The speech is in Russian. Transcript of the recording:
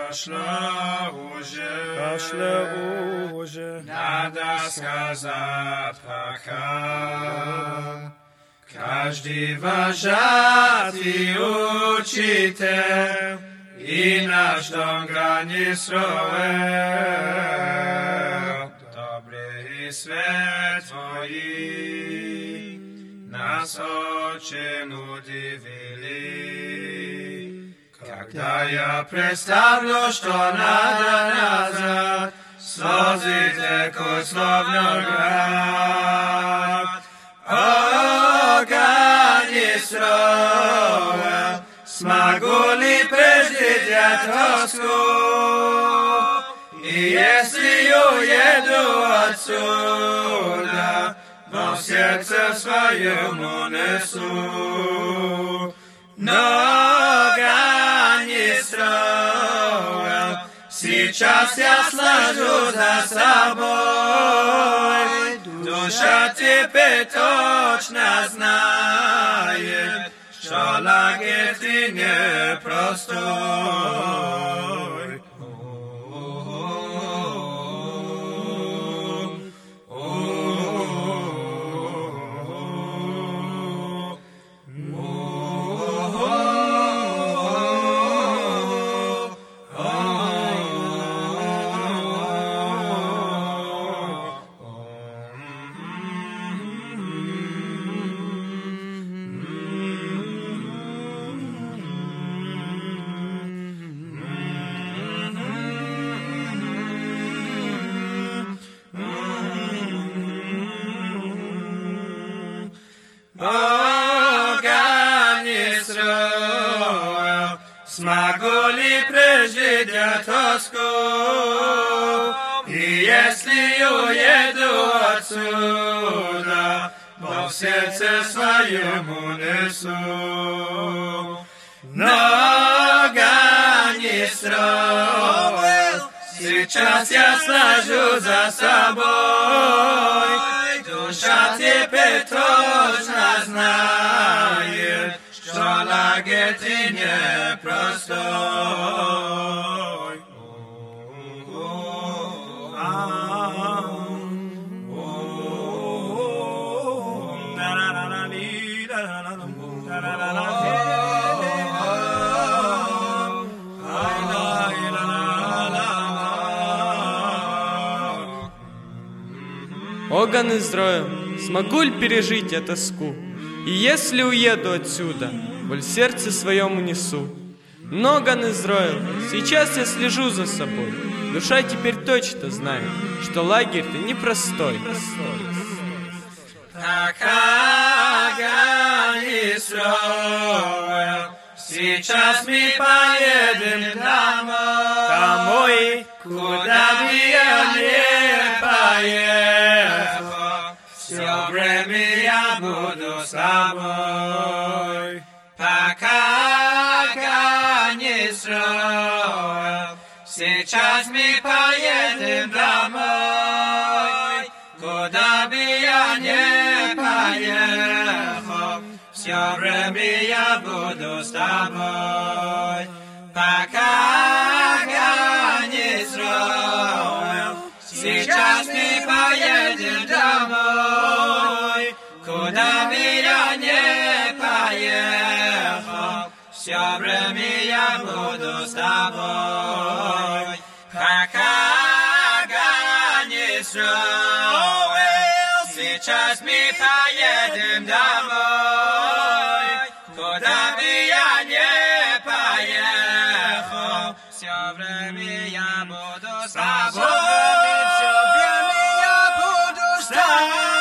кашля уже, надо сказать пока. Каждый вожатый учитель, и наш дом грани строил. Добрый свет твои нас очень удивили. Когда я представлю, что надо назад, слезы текут словно град. О, грани строил, смогу ли прежде я тоску? И если уеду отсюда, но в сердце своем унесу. Нога не строил, сейчас я сложу за собой. Душа теперь точно знает, что лагерь ты непростой. Смогу ли прежде я тоску? И если уеду отсюда, но в сердце своем унесу. Нога не строил, сейчас я сложу за собой. Душа теперь точно знает, что лагерь ты непростой. Оган Израиль, смогу ли пережить я тоску? И если уеду отсюда, боль в сердце своем унесу. Оган Израиль, сейчас я слежу за собой. Душа теперь точно знает, что лагерь-то непростой. Оган Израиль, сейчас мы поедем домой, куда бы я не поехал, все время я буду с тобой. Пока огонь не строил, сейчас мы поедем домой, куда бы я не поехал, все время я буду с тобой. Пока огонь не строил, сейчас мы поедем домой, куда бы я не поехал, все время я буду с тобой. Пока огонь не строил, сейчас мы поедем домой, куда бы я не поехал, все время я буду с тобой. Все время я буду с тобой.